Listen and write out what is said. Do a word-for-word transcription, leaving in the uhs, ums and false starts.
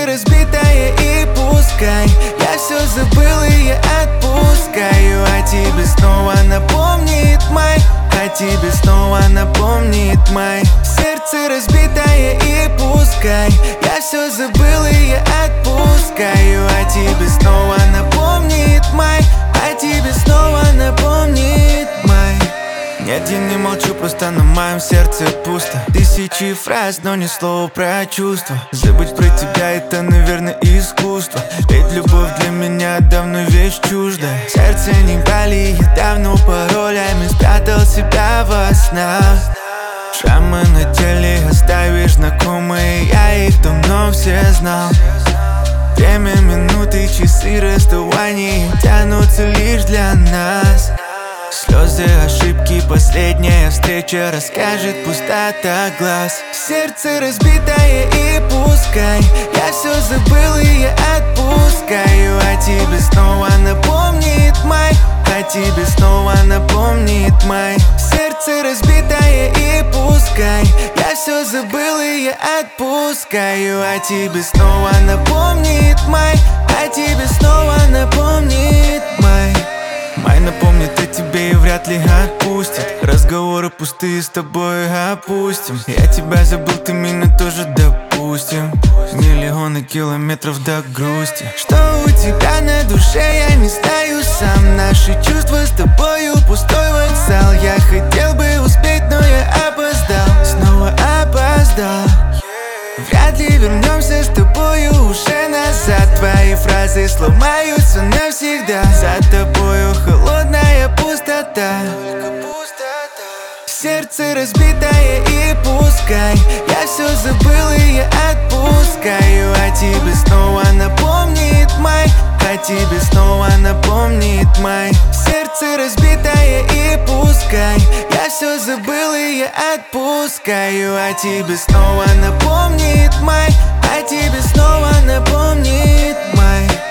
разбитое и пускай я все забыл и я отпускаю. А тебе снова напомнит май, а тебе снова напомнит май. Сердце разбитое и пускай я все забыл и я отпускаю. А тебе снова напомнит май, а тебе снова напомнит май. Нет, я не молчу, просто на моем сердце пусто. Тысячи фраз, но ни слова про чувства. Забыть про тебя — это, наверное, искусство. Ведь любовь для меня давно вещь чуждая. Сердце не боли, я давно паролями спрятал себя во снах. Шрамы на теле оставишь знакомые, я их давно все знал. Время, минуты, часы расставания тянутся лишь для нас. Слезы, ошибки, последняя встреча расскажет пустота глаз. Сердце разбитое и пускай я все забыл и я отпускаю. А тебе снова напомнит май, а тебе снова напомнит май. Сердце разбитое и пускай я все забыл и я отпускаю. А тебе снова напомнит май, а тебе снова напомнит май. Май напомнит о тебе и вряд ли отпустит. Разговоры пустые с тобой опустим. Я тебя забыл, ты меня тоже допустим. Миллионы километров до грусти. Что у тебя на душе, я не знаю сам. Наши чувства с тобою пустой вокзал. Я хотел бы успеть, но я опоздал. Снова опоздал. Вряд ли вернемся с тобою уже назад. Твои фразы сломаются навсегда. За тобою холодная пустота. Сердце разбитое и пускай я все забыл и я отпускаю. А тебе снова напомнит май, а тебе снова напомнит май. Сердце разбитое и пускай я все забыл и я отпускаю. А тебе снова напомнит май, а тебе снова напомнит май.